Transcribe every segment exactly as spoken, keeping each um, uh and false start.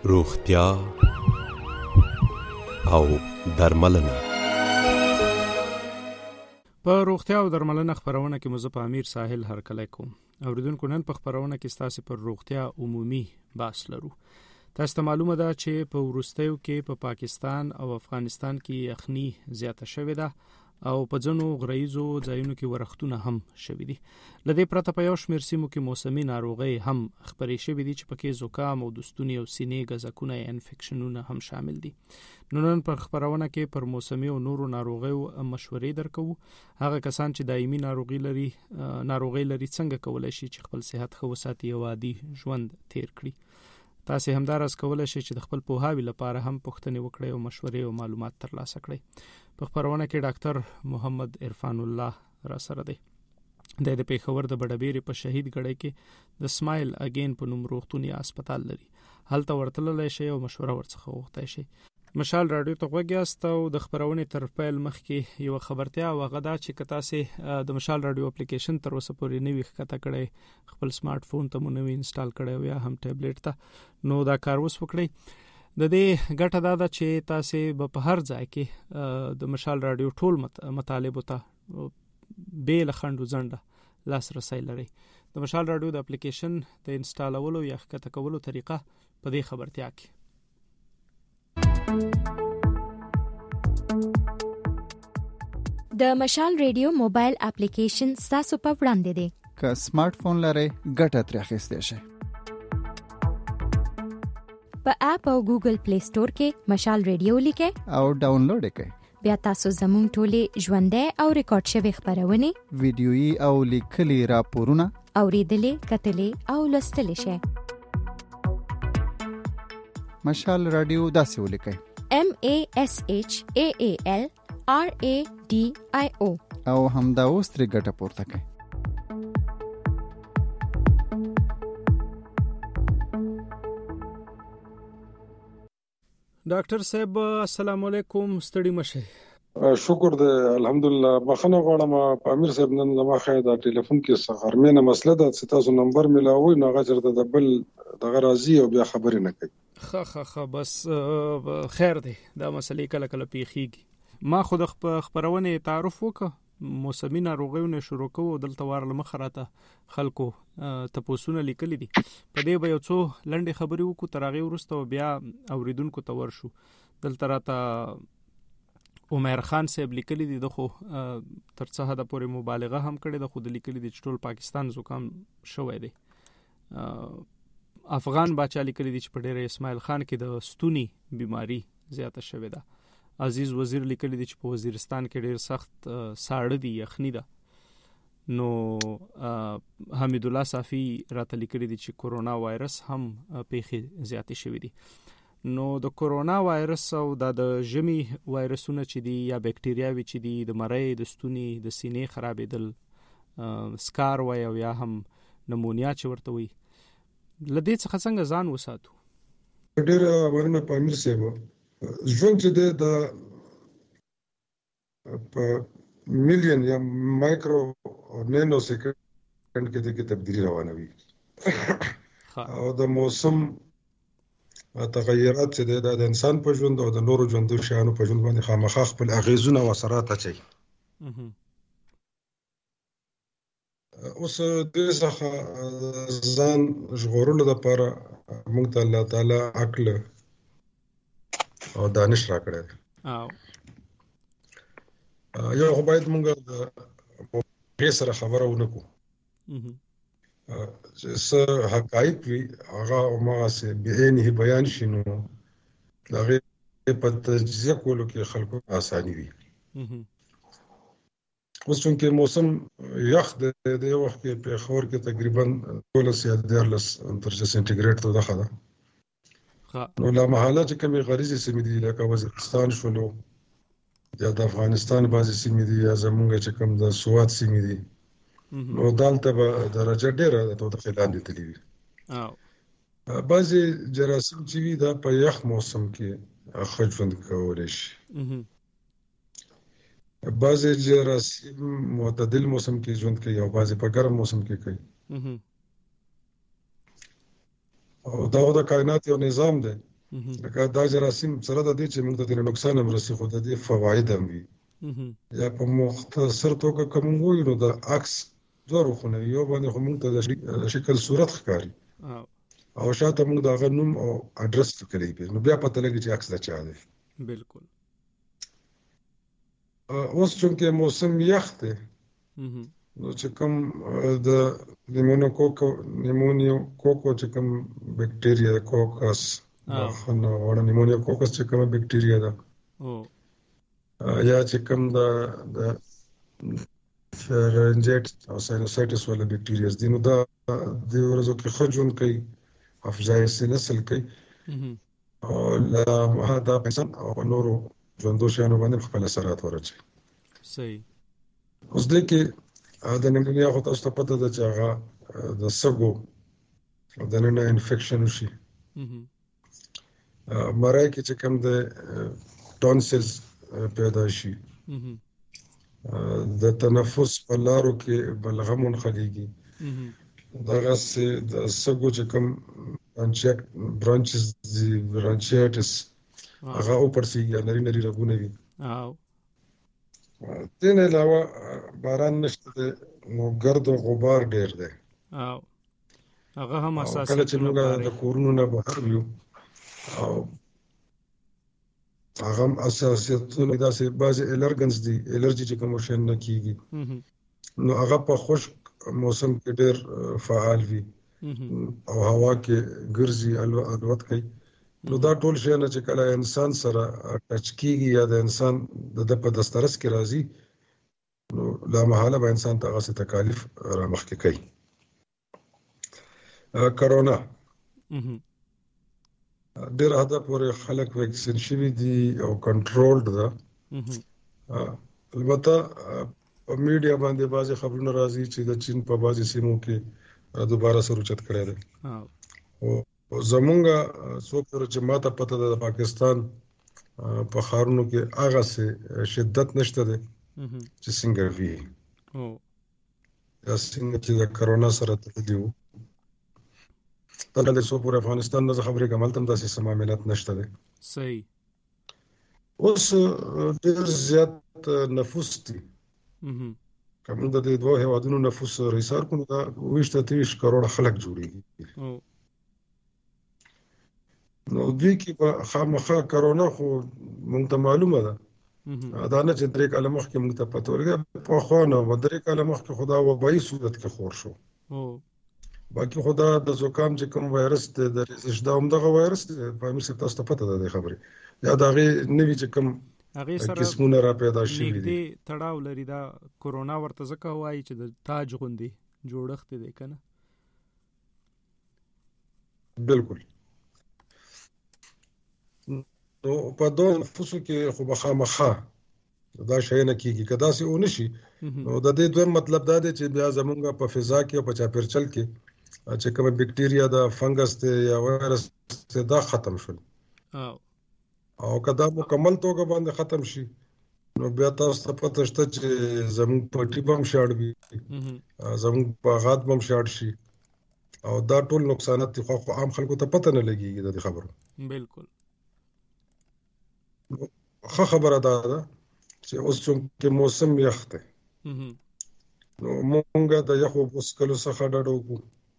روغتیا او درملنه. په روغتیا او درملنه خبرونه کې مزه په امیر ساحل هرکلی کوم. اوریدونکو نن په خبرونه کې ستاسو پر روغتیا عمومي بحث لرو. تاسو ته معلومه ده چې په ورستیو کې په پا پاکستان او افغانستان کې یخني زیاته شوې ده او په ځینو غریزو ځایونو کې ورښتونه هم شوي دي. لدې پرته په یو شمېر سیمو کې موسمي ناروغۍ هم خپرې شوي دي چې پکې زکام او د ستوني او سینې ګزکونه یا انفیکشنونه هم شامل دي. نو نن پر خبرونه کې پر موسمي او نورو ناروغیو مشورې درکو. هغه کسان چې دایمي ناروغي لري ناروغي لري څنګه کولای شي چې خپل صحت ښه وساتي او عادي ژوند تیر کړي. تاسو هم دراز کولای شئ چې د خپل پوهاوي لپاره هم پوښتنې وکړئ او مشورې او معلومات ترلاسه کړئ. په خبرونه کې ډاکټر محمد عرفان الله را سره دی. د پیښور د بډبېرې په شهید ګړی کې د سمایل اگین په نوم روغتون یا هسپتال لري. هلته ورتللی شئ او مشوره ورڅخه وغوښتی شئ. مشال رادیو ته غوږ یاست او د خبرونې تر پیل مخکې یو خبرتیا او هغه دا چې که تاسې د مشال رادیو اپلیکیشن تر اوسه پورې نه وي ښکته کړی، خپل سمارټ فون ته مو نه وي انسټال کړی او یا هم ټابلیټ ته، نو دا کار اوس وکړئ. د دې ګټه دا ده چې تاسې به په هر ځای کې د مشال رادیو ټول مطالبو ته بې له خنډ و ځنډه لاسرسی لرئ. د مشال رادیو د اپلیکیشن د انسټالولو یا ښکته کولو طریقه په دې خبرتیا کې. د مشال ریډیو موبایل اپلیکیشن ستاسو په وړاندې دی. که سمارټ فون لرئ ګټه ترې اخیستی شئ. په اپ او ګوګل پلی سٹور کې مشال ریډیو لیکئ او ډاونلوډ یې کړئ. بیا تاسو زموږ ټولې ژوندۍ او ریکارډ شوې خبرونه، ویډیويي او لیکلي راپورونه اوریدلې، کتلې او لوستلې شئ. مشال رادیو داسې ولیکئ: M A S H A A L R A D I O او همدا اوس ترې ګټه پورته کړئ. ډاکټر صاحب السلام علیکم، ستړي مشه. شکر دی الحمدلله. بخښنه غواړم په امیر صاحب، نن زما خیر د ټلیفون کې څه غرمینه مسله ده چې تاسو نمبر ملاوي نو هغه چرته د بل دغه راځي او بیا خبرې نه کوي. خه خه خه بس خیر دی، دا مسلې کله کله پیښیږي. ما خود خبرونه تعارف وکړ، موسمي ناروغیونه شروع کوو دلته وارل مخراته خلکو تپوسونه لیکلي دي. په دې به یو څو لنډې خبرې وکړو، تر هغې وروسته بیا اوریدونکو ته ورشو. دلته راته عمر خان صاحب لیکلي دي، د خو تر څه حده پورې مبالغه هم کړې ده، خو د لیکلي دي چې ټول پاکستان زکام شوی دی. افغان باچا لیکلي دي چې په ډېره اسماعیل خان کې د ستوني بیماری زیاته شوې ده. عزیز وزیر لیکلی دی چې په وزیرستان کې ډېر سخت ساړه دي، یخني ده. نو حمید الله صافی راته لیکلی دی چې کورونا وایرس هم پیښې زیاتې شوې دي. نو د کورونا وایرس او د ژمي وایرسونه چې دي یا بکټریاوي چې دي، د مرۍ، د ستوني، د سینې خرابېدل، سکار وای او یا هم نمونیا چې ورته وي، له دې څخه څنګه ځان وساتو؟ ډېره مننه په امیر صاحب. ژوند چې دی د په میلیون یا مایکرو او نینو سیکنډ کې د تبدیلی روانه وي او د موسم تغیرات چې دی د انسان په ژوند او د نورو ژوندو شیانو په ژوند باندې خامخا خپل اغیزونه او اثرات اچوي. اوس دې څخه ځان ژغورلو لپاره موږ ته الله تعالی عقل او دانش راکړی دی. یو خو باید موږ د موقع سره خبره ونه کړو چې څه حقایق وي هغه هماغسې بعینه بیان شي، نو د هغې په تجزیه کولو کې خلکو اساني وي. اوس چونکې موسم یخ دی، د یو وخت کې پېښور کې تقریبا دولس یا دیارلس درجه سینټیګریډ تودوخه ده. نو لامحاله چې کومې غریزې سیمې دي لکه وزیرستان شولو یا د افغانستان بعضې سیمې دي یا زمونږ چې کوم د سوات سیمې دي، نو دلته به درجه ډېره د تودوخې لاندې تللي وي. بعضې جراثیم چې وي دا په یخ موسم کې ښه ژوند کولی شي، بعضې جراثیم معتدل موسم کې ژوند کوي او بعضې په ګرم موسم کې کوي. او دا د کائنات یو نظام دی لکه دا جراثیم سره د دې چې موږ ته نقصان هم رسي خو د دې فواید هم وي یا په مختصر توګه کوم وایو نو د عکس دوه روخونه یو باندې خو موږ ته د شکل صورت ښکاري او شاته موږ دا غو نوم او اډرس لیکلی وي نو بیا پته لګي چې عکس د چا دی. بالکل. اوس چونکه موسم یخ دی نو چې کوم د نیمونوکوک نیمونیوکوکو چې کوم بکټیریا کوکس نو وړه نیمونیوکوکس چې کوم بکټیریا ده یا چې کوم د د فرنجیټ او ساینوسایټس ولا بکټیریاز دي نو دا د ورځو کې خجون کوي افزایش نسل کوي او لا دا انسان او نورو ژوندو شیانو باندې خپل اثرات ورچي. صحیح. اوس دې کې دا نیمونیا خو تاسو ته پته ده چې هغه د سږو د ننه انفیکشن وشي. مرای کې چې کوم د ټونسلز پیدا شي د تنفس په لارو کې بلغم منخلیږي دغه سه د سږو چې کوم برانچیټ برانچز دی برانچیټس هغه او پرسیږي نری نری رګونه وي او دین علاوه باران نشته نو ګرد او غبار ډیر دی او هغه هم اساسي کله چې موږ د کورونو نه بهر یو او هغه اساسیتونه داسې بعضې الرجنز دي الرجي چې کوم شی نه کیږي نو هغه په خشک موسم کې ډېر فعال وي او هوا کې ګرځي الوت کوي نو دا ټول شی نه چې کله انسان سره ټچ کیږي یا د انسان د په دسترس کې راځي نو لا محاله به انسان ته هغه تکالیف را مخکې کوي. کرونا ډېر حد پورې خلک ویکسین شوي دي او کنټرولډ ده البته په میډیا باندې بعضې خبرونه راځي چې د چین په بعضې سیمو کې دوباره سر اوچت کړی دی او زمونږ څو پورې چې ماته پته ده د پاکستان په ښارونو کې هغسې شدت نشته دی چې څنګه وي یا څنګه چې د کرونا سره تړلي وو تنه څو پورې افغانستان نه خبرې کوم تم داسې سماملت نشته دی. صحیح. اوس ډېر زیات نفوس دي کوم د دې دوه هیوادونو نفوس ریسار کوم دا ویشت تیش کروڑ خلک جوړیږي نو دوی کې په خامخا کرونا خو مونږ ته معلومه ده دا نه چې درې کاله مخکې مونږ ته پته ولګي په خو نه و درې کاله مخکې خدا وبایي صورت کې خور شو باقي خدا د زکام چې کوم وایرس دی د زړه همدغه وایرس دی په امریکا تاسو ته پته ده خبرې یا دا غي نوی چې کوم هغه سره قسمونه را پیدا شي دي تړاو لري دا کورونا ورته ځکه وایي چې د تاج غوندي جوړښت دی کنه. بالکل. نو په دوه نفوسو کې خو بخامخه دا شی نه کیږي کدا سي اون شي نو د دې دوه مطلب دا دی چې بیا زمونږ په فضا کې او په چاپیرچل کې چې کوم بکټیریا دا فنګس ته یا وایرس ته دا ختم شول او او کدا مکمل توګه باندې ختم شي نو بیا تاسو ته پته شته چې زموږ پټي بم شاړ وي زموږ باغات بم شاړ شي او دا ټول نقصانات خو عام خلکو ته پته نه لګيږي د خبرو. بالکل. خو خبره ده چې اوس چې موسم یخ دی نو مونږ د یخو بوسکلو څخه ډډه وکړو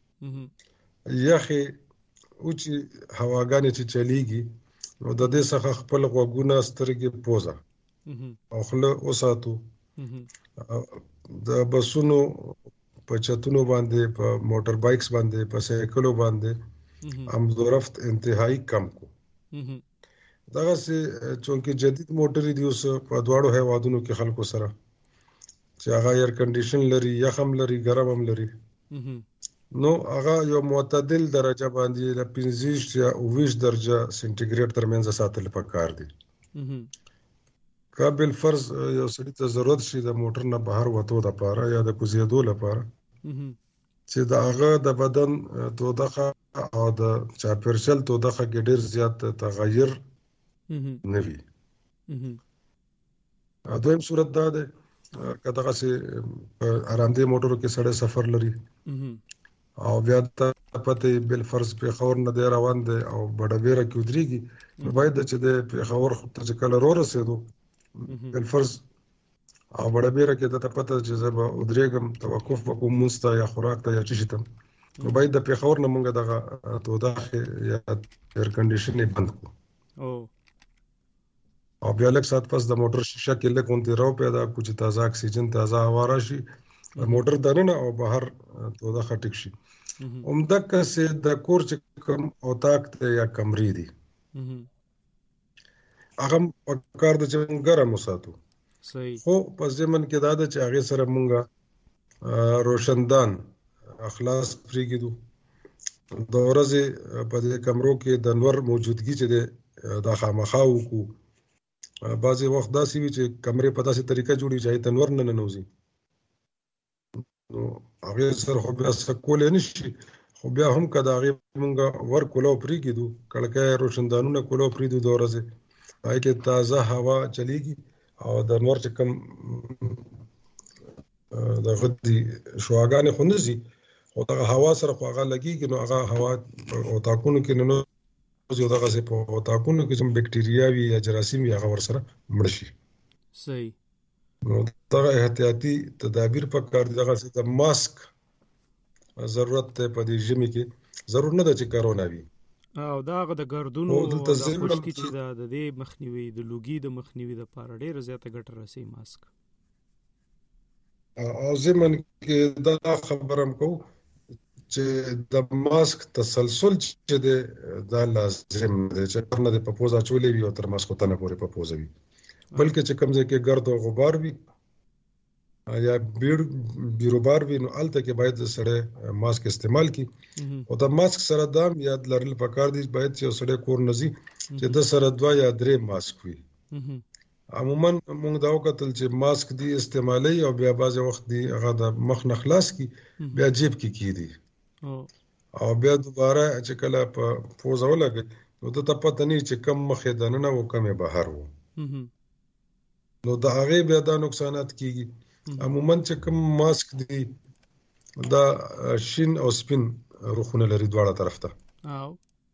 یخې او چې هواګانې چې چلیږي نو د دې څخه خپل غوږونه سترګې پوزه او خوله وساتو د بسونو په چتونو باندې په موټر بایکس باندې په سایکلو باندې هم ضرفت انتهایی کم کو دغه سي چونکه جدید موټر دی اوس په دواړو هیوادونو کې خلکو سره چې هغه ایر کنډیشن لري یخم لري ګرم هم لري نو هغه یو معتدل درجه باندې د پنځه یا اوه درجه سنټیګریډ ترمنځ ساتل پکار دي قابل فرض یو سړي ته ضرورت شي د موټر نه بهر وته د پاره یا د کوزیدو لپاره چې د هغه د بدن تودخه او د چاپیرچل تودخه کې ډیر زیات تغیر نوی دویم صورت دا ده کداغه سي آرامدې موټرو کې سړی سفر لري او بیا د پته بل فرض په خور نه دی روان دی او بډبیره کې ودرېږي نو باید چې د په خور ته کله رو رسېدو بل فرض او بډبیره کې د پته چې زه به ودرېږم توقف وکوم مستا یا خوراک ته یا چی شتم نو باید د په خور نه مونږ دغه تودا یا ایر کنډیشن بند کو او او بیا لږ سات پس د موټر شیشه کې لږ اونتی راو پیدا کو چې تازه اکسیجن تازه هوا راشي موټر دننه او بهر تودا خټک شي عمده کسه د کور چې کوم اوتاق ته یا کمرې دي هغه کار د چې ګرم وساتو صحیح خو په ځمن کې دا د چې هغه سره مونږه روشندان اخلاص پریږدو د ورځې په دې کمرو کې د نور موجودګي چې د خامخاو کو بعضی وخت داسې وي چې کمرې په داسې طریقه جوړي چې تنور نه ننوزي نو هغه سره خو بیا سکول نشي خو بیا هم کدا هغه مونږه ور کولو پریږدو کړکې روشندانونه کولو پریږدو د ورځې پای کې تازه هوا چلیږي او د نور چې کوم د غدي شواګانې خو نزي او دغه هوا سره خو هغه لګيږي نو هغه هوا او تاکونو کې نو زه دغه څه په تاکونو کې چې بکټیریا وي یا جراثیم وي هغه ور سره مړ شي صحیح نو دغه احتیاطي تدابیر په کار دي دغه څه د ماسک ضرورت ته په دې ژمي کې ضرور نه ده چې کرونا وي او داغه د ګردونو د خوشکی چې د دې مخنیوي د لوګي د مخنیوي د پاره ډېر زیاته ګټه رسي ماسک او زمن کې دا خبرم کو چې د ماسک تسلسل چې د لازم دی چې نه د پپوزا چولې وي او تر ماسک ته نه پورې پپوزا وي بلکې چې کمزې کې ګرد او غبار وي یا بیر بیروبار وي نو الته کې باید سره ماسک استعمال کی او د ماسک سره دام یاد لرل پکار دي باید چې سره کور نزي چې د سره دوا یا درې ماسک وي عموما موږ دا وکتل چې ماسک دی استعمالي او بیا بعض وخت دی هغه د مخ نه خلاص کی بیا جیب کې کی دي او بیا دوباره چې کله په پوزا ولګي نو د ته پته نه چې کم مخې دننه او کمه بهر وو نو دا هغه بیا د نقصانات کیږي عموما چې کوم ماسک دی دا شین او سپین روخونه لري دواړه طرف ته او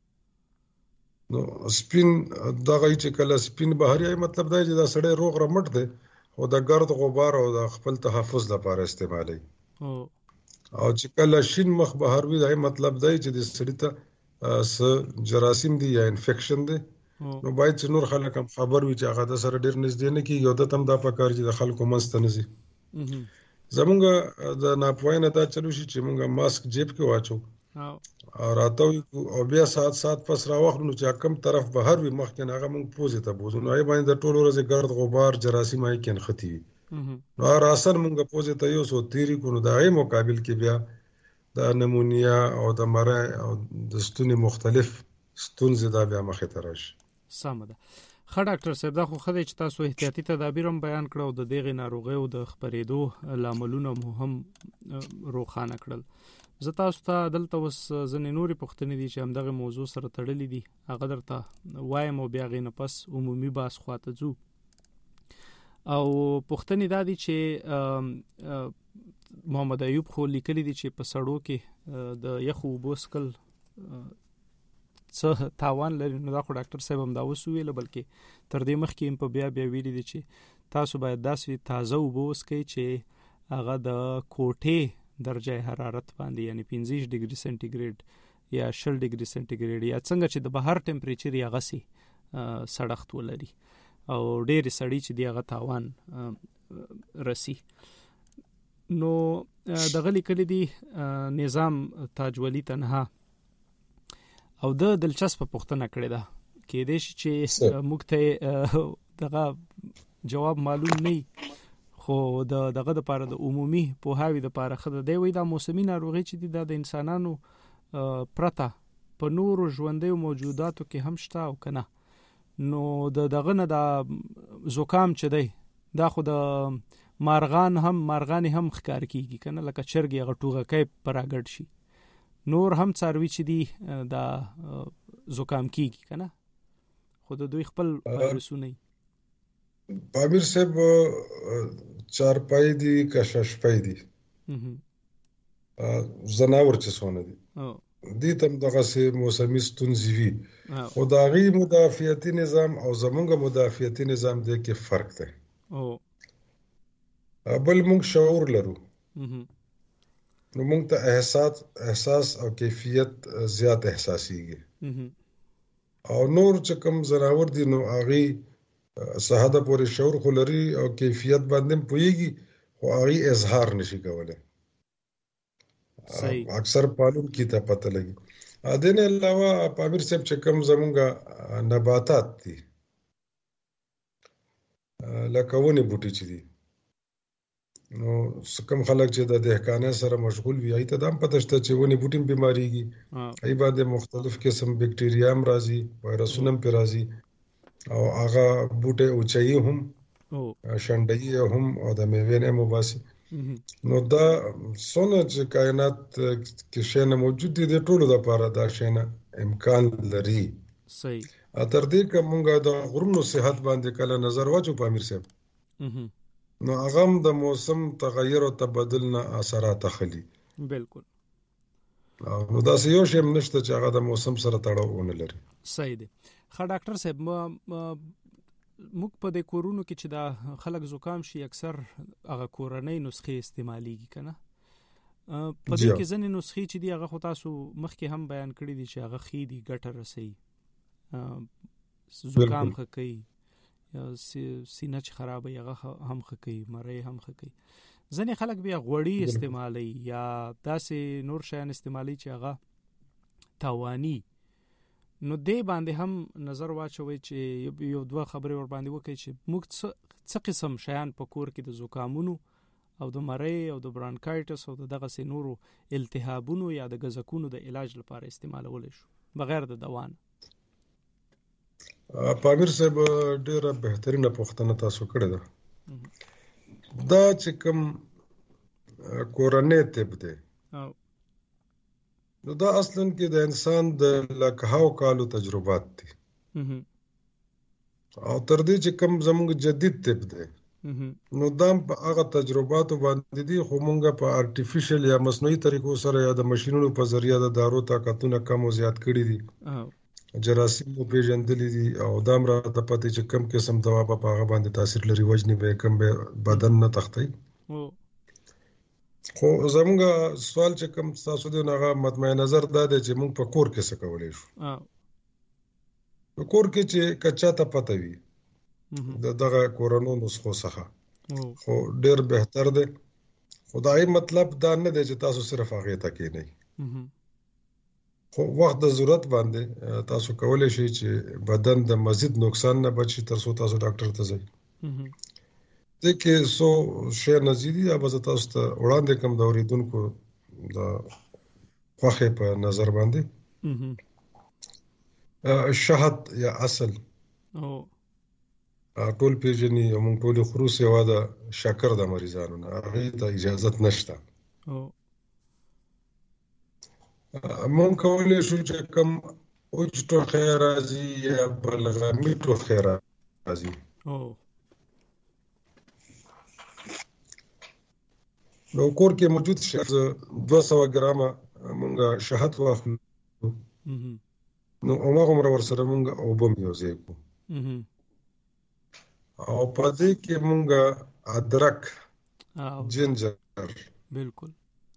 نو سپین دغه چې کله سپین بهري مطلب دا چې دا سړی روغ رمټ دی او د ګرد غبار او د خپل تحفظ لپاره استعمالي او چې کله شین مخ بهر وي دا مطلب دی چې د سړی ته س جراثیم دی یا انفیکشن دی نو باید چې نور خلک هم خبر وي چې هغه د سره ډیر نږدې نه کیږي او د تم دا پکار چې د خلکو منځته نه ځي زمونږ د ناپوهانه دا چلو شي چې مونږه ماسک جیب کې واچو او راته او بیا سات سات پس راوخلو چې کوم طرف بهر وي مخکې هغه مونږ پوزې ته بوزو نو ای باندې د ټولو ورځې ګرد غبار جراثیم آی کین ختی وي نو راسن مونږ پوزې ته یو سو تیری کو نو دغه مقابل کې بیا د نمونیا او د مره او د ستوني مختلف ستونزې دا بیا مخې ته راشي سم ده خا ډاکټر صاحب دا خو خدای چې تاسو احتیاطي تدابیر هم بیان کړو د دغه ناروغي او د خبرېدو لاملونه هم روخانه کړل زه تاسو ته دلته وس ځنې نوري پوښتنې دي چې هم دغه موضوع سره تړلې دي هغه درته وایم او بیا غینه پس عمومي باس خواته ځو او پوښتنې دا دي چې محمد ایوب خو لیکلي دي چې په سړو کې د یخو بوسکل څه تاوان لري نو دا خو ډاکټر صاحب هم دا وسویل بلکې تر دې مخکې هم په بیا بیا ویلي دي چې تاسو باید داسې تازه وبوسکئ چې هغه د کوټې درجه حرارت باندې یعنی پنځه ډیګري سنټیګریډ یا شل ډیګري سنټیګریډ یا څنګه چې د بهر ټمپریچر یې غسي سړښت ولري او ډېر سړی چې دی هغه تاوان رسی نو دغه لیکلي دي نظام تاج ولی تنها او د دلچسپ پوښتنه کړې ده کې دې چې موږ ته دغه جواب معلوم نه خو د دغه د لپاره د عمومي پوهاوی د لپاره خدای دی وای دا موسمي ناروغي چې د انسانانو پرته په نورو ژوندۍ موجوداتو کې هم شته او کنه نو د دغه نه د زکام چې دی دا خو د مارغان هم مارغان هم ښکار کیږي کنه لکه چرګي غټوغه کې پراګړ شي نور هم څاروي چې دي دا زکام کیږي کنه خود دوی خپل وایرسونه پامیر صاحب چار پای دي کشش پای دي زناور چې سونه دي دې تم دغه سه موسمي ستونزې وي خو د هغې مدافعتي نظام او زمونږ مدافعتي نظام دی کې فرق دی. بل موږ شعور لرو نو موږ ته احساس احساس او کیفیت زیات احساسیږي او نور چې کوم زناور دي نو هغې سهاده پورې شعور خو لري او کیفیت باندې پوهیږي خو هغې اظهار نشي کولی. اکثر پالون کی ته پته لګي. دې نه علاوه پامیر صاحب چې کوم زمونږ نباتات دي لکه ونې بوټي چې دي نو کوم خلک چې د دهقانۍ سره مشغول وي هغې ته دا هم پته شته چې ونې بوټي هم بیماریږي هغې باندې مختلف قسم بکټریا هم راځي وایرسونه هم پرې راځي او هغه بوټی اوچایي هم شنډهیي هم او د میوې نه هم وباسي. نو دا څونه چې کائنات کې شیانه موجود دي د ټولو دپاره دا شیانه امکان لري. صحیح. تر دې که مونږ د غرونو صحت باندې کله نظر واچو پامیر صاحب نو هغه هم د موسم تغیر او تبدل نه اثرات اخلي. بالکل. نو داسې یو شی هم نشته چې هغه د موسم سره تړاو ونه لري. صحیح دی. ښه ډاکټر صاحب موږ په دې کورونو کې چې دا خلک زکام شي اکثر هغه کورنۍ نسخې استعمالیږي که نه په دې کې ځینې نسخې چې دي هغه خو تاسو مخکې هم بیان کړي دي چې هغه ښې دي ګټه رسوي زکام ښه کوي سینه چې خرابوي هغه هم ښه کوي مرۍ هم ښه کوي. ځینې خلک بیا غوړي استعمالوي یا داسې نور شیان استعمالوي چې هغه تاواني. نو دې باندې هم نظر واچوي چې یو دوه خبرې ور باندې وکړي چې موږ څه قسم شیان په کور کې د زکامونو او د مرۍ او د برانکایټس او دغسې نورو التهابونو یا د ګزکونو د علاج لپاره استعمالولی شو بغیر د دوا نه. پامیر صاحب ډېره بهترینه پوښتنه تاسو کړې ده. دا چې کوم کورنۍ طب دی نو دا اصلا کې د انسان د لکهاو کالو تجربات دي او تر دې چې کوم زموږ جدید طب دی نو دا په هغه تجرباتو باندې دي خو موږ په آرټیفیشل یا مصنوعي طریقو سره یا د ماشینونو په ذریعه د دارو طاقتونه کم او زیات کړي دي جراثیم مو پیژندلي دي او دا هم راته پته چې کم قسم دوا په هغه باندې تاثیر لري وجنې به کم به بدن نه تختی. خو زموږ سوال چې کوم تاسو دی هغه مطمئن نظر دا دی چې موږ په کور کې څه کولی شو. په کور کې چې کچا ته پته وي د دغه کورنو نسخو څخه خو ډېر بهتر دی. خو دا مطلب دا نه دی چې تاسو صرف هغې ته کښېنئ خو وخت د ضرورت باندې تاسو کولی شئ چې بدن د مزید نقصان نه بچ شي تر څو تاسو ډاکټر ته ځئ. دې کې څو شی نظیر دي یا به زه تاسو ته وړاندې کړم د اورېدونکو د خوښې په نظر باندې. شهد یا عسل ټول پیژني او موږ ټول خروس یوه د شکر د مریضانو نه هغې ته اجازت نشته. موږ کولی شو چې کوم اوچ ټوخی راځي یا بلغمي ټوخی راځي نو کور کې موجود شي دوه سوه ګرامه مونږ شهد واخلو نو هماغومره ورسره مونږ اوبه هم یو ځای کړو او په دې کې مونږ ادرک جنجر بالکل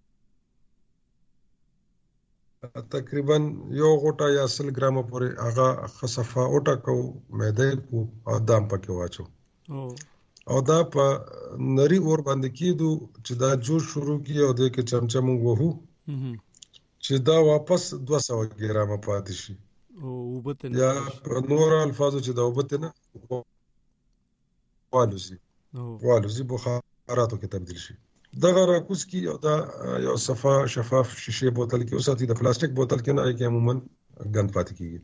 تقریبا یو غوټه یا سل ګرامه پورې هغه خصفه وټکو معده کو او دام پکې واچو او دا په نری اور باندې کېدو چې دا جوش شروع کی او د کې چمچه مونږ وهو چې دا واپس دوه سوه ګرامه پاتې شي یا نور الفاظو چې دا وبته نه والوزي والوزي بخاراتو کې تبدیل شي. دغه راکوس کی او دا یو صفا شفاف شیشه بوتل کې اوساتي د پلاستیک بوتل کې نه کې عموما ګن پاتې کیږي.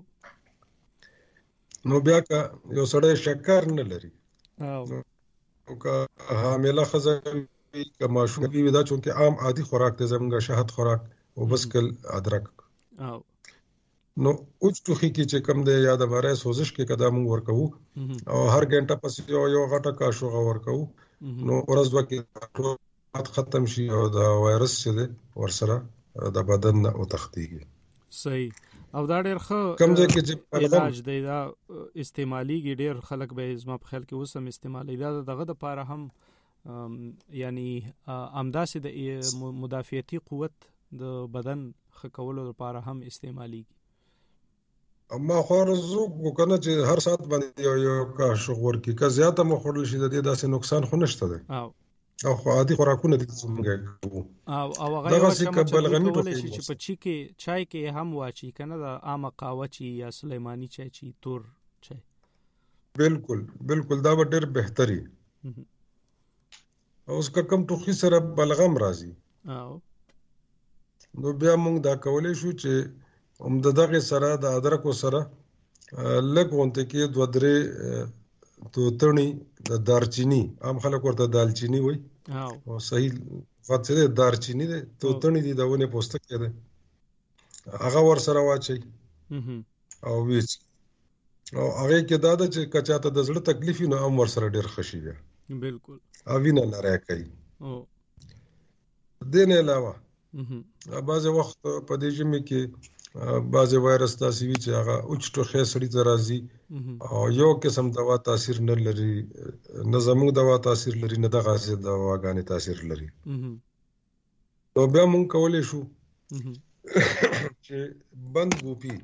نو بیا کا یو سړی شکر نه لري او که حامله ښځه وي که ماشوم وي دا چونکې عام عادي خوراک دی زموږ شهد خوراک او بس کل ادرک نو اوچ ټوخي کې چې کم دی یا د بارای سوزش کې که دا مونږ ورکوو او هر ګنټه پس یو یو غټه کاشوغه ورکوو نو ورځ دوه کې ختم شي او دا وایرس چې دی ورسره د بدن نه او تختیږي. صحیح. او دا ډېر ښه کوم ځای کې چې علاج دی دا استعماليږي، ډېر خلک به زما په خیال کې اوس هم استعمالي. دا دغه د پاره هم یعنی امداسې د مدافعتي قوت د بدن ښه کولو لپاره هم استعماليږي. اما خو رزو کو کنه چې هر ساعت باندې یو یو کا شغور کې کا زیاته مخورل شي د دې داسې نقصان خو نشته دی. او او خو عادي خوراکونه دي څنګه کوو. او او هغه یو چې بلغمی ټوکې چې په چی کې چای کې هم واچي کنه د عام قهوه چی یا سلیمانی چای چی تور چای. بالکل بالکل دا به ډېر بهتري. او اس کا کم ټوخي سره بلغم راځي. او نو بیا موږ دا کولای شو چې هم د دغه سره د ادرکو سره لږ غونډه کې دوه درې توتنی د دارچینی، عام خلک ورته دالچینی وایي او صحیح فاصله دارچینی ده. توتنی دي دونه پوستکی ده، هغه ور سره واچي او ویچ او هغه کې دا ده چې کچاته د زړه تکلیف نه هم ور سره ډیر خشي بیا. بالکل. او وینه لاره کوي. او دین علاوه بعض وخت په دې ژمي کې بعض وایرس تاسو وی چې هغه اوچ ټوخه سړی ته راځي او یو قسم دوا تاثیر نه لري، نه زموږ دوا تاثیر لري، نه دغه څه دواګانې تاثیر لري. نو بیا مونږ کولای شو چې بند ګوپی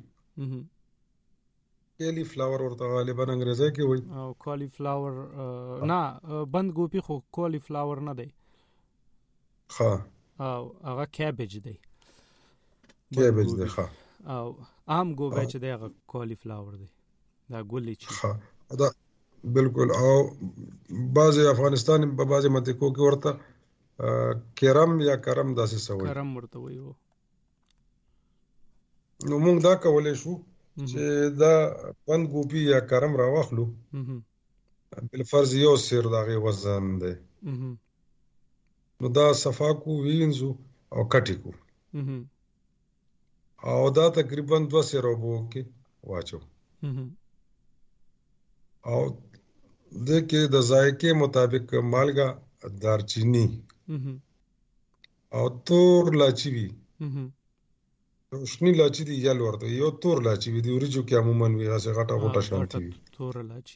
کیلی فلاور ورته غالبا انګریزي کې وایي او کالی فلاور نه بند ګوپی خو کالی فلاور نه دی. ها او هغه کیبج دی. کیبج دی. ها او عام ګوبی چې دی هغه کالی فلاور دی. دا ګولې چی. ها دا بالکل. او بعض افغانستان په بعض منطقو کې ورته کرم یا کرم داسې سوي. کرم ورته وایي. نو موږ دا کولای شو چې دا بند ګوبی یا کرم راوخلو. بل فرض یو سیر دغه وزن دی. نو دا صفا کو وینځو او کټی کو او دا تقریبا دوه سیرو بو کې واچو او د کې د ذایقې مطابق مالګه، دارچینی او تور لاچی وی. شنی لاچی دی یل ورته یو تور لاچی وی دی ورجو کې عموما وی هغه غټه غټه شانتی وی. تور لاچی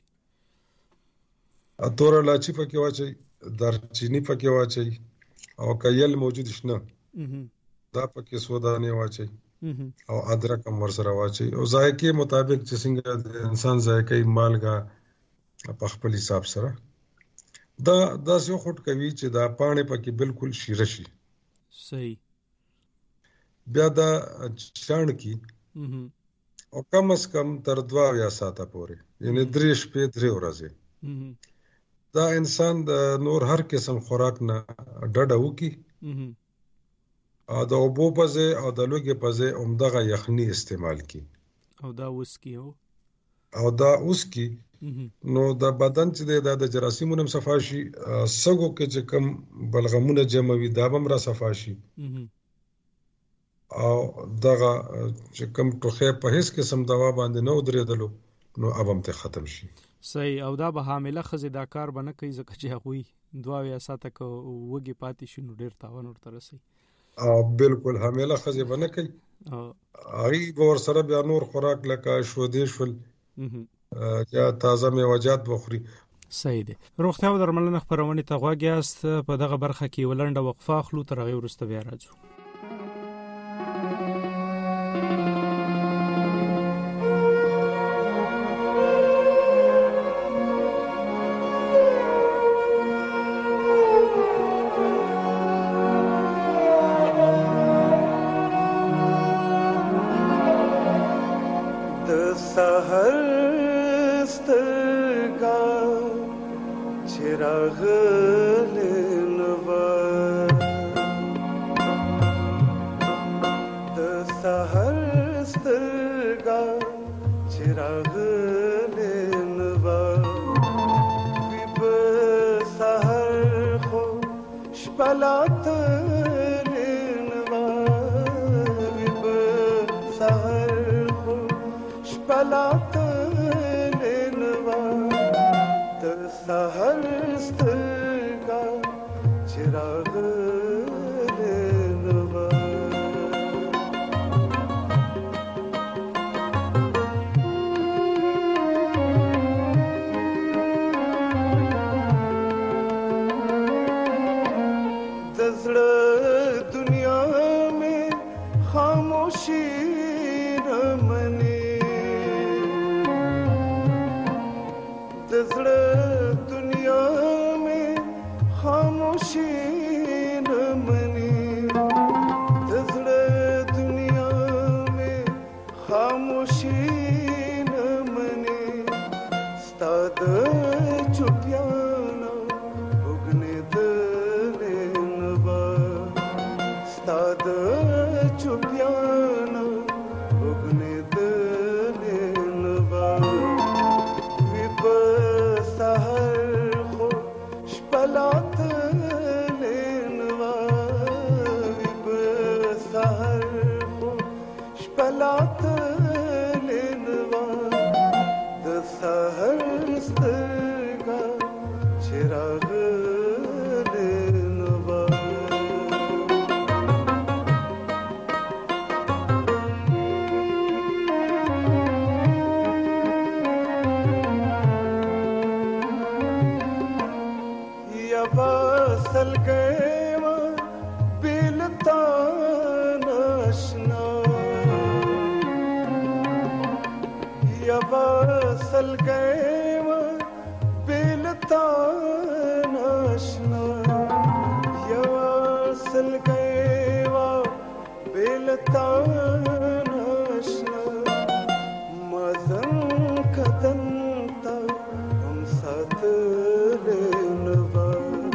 ا تور لاچی پکې واچي، دارچینی پکې واچي او کایل موجود شنه دا پکې سودانه واچي او ادرک هم ورسره واچي او ذایقې مطابق چې څنګه د انسان ذایقې مالګه په خپل حساب سره دا داسې خټ کوي چې دا پانه پکې بالکل شیره شي. صحیح. بیا دا چاڼ کی او کم از کم تر دوه یا ساعته پورې یعنی درې شپې درې ورځې دا انسان د نور هر قسم خوراک نه ډډه وکي او د اوبو په ځای او د لوګي په ځای عمدغه یخني استعمال کی او دا وسکی او او دا وسکی نو د بدن چې د جراثیمونو صفا شي، سګو کې چې کم بلغمونه جمع وي دا هم را صفا شي او دغه چې کم ټوخه په هیڅ قسم دوا باندې نه ودرېدلو نو اب هم ته ختم شي. صحیح. او دا به حامله خزې دا کار به نه کوي ځکه چې هغوی دوه یا ساته که وږي پاتې شي نو ډېر تاوان ورته رسي. او بالکل حامله خزې به نه کوي. هغوی به ورسره بیا نور خوراک لکه شودې شول یا تازه میوجات بخوري. صحیح دی. روغتیا او درملنه خپرونې ته غوږ یاست. په دغه برخه کې یوه لنډه وقفه اخلو، تر هغې وروسته بیا راځو. चिराग लेनवा खामोशी न मने दसड़ दुनिया में खामोशी न मने दसड़ दुनिया में खामोशी न मने स्ताद चुपियाना उगने दलेनवा स्ताद चुपियाना उगने दलेनवा विब सहर खो शपलात लेनवा विब सहर खो शपलात लेनवा द सहर स्तरगा चिराग लेनवा सल गए बिलता नशना सल गए बिलता नशना सल गए बिलता नशना मजन कदंता हम साथ लेनवा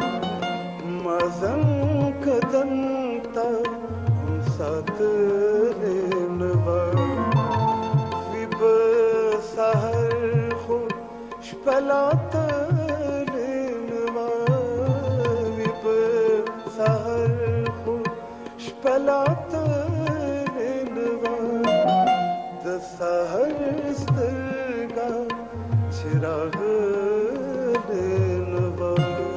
मजन कदंता हम साथ लेनवा विब सहर खो शपलात लेनवा विब सहर खो शपलात लेनवा द सहर स्तरगा चिराग लेनवा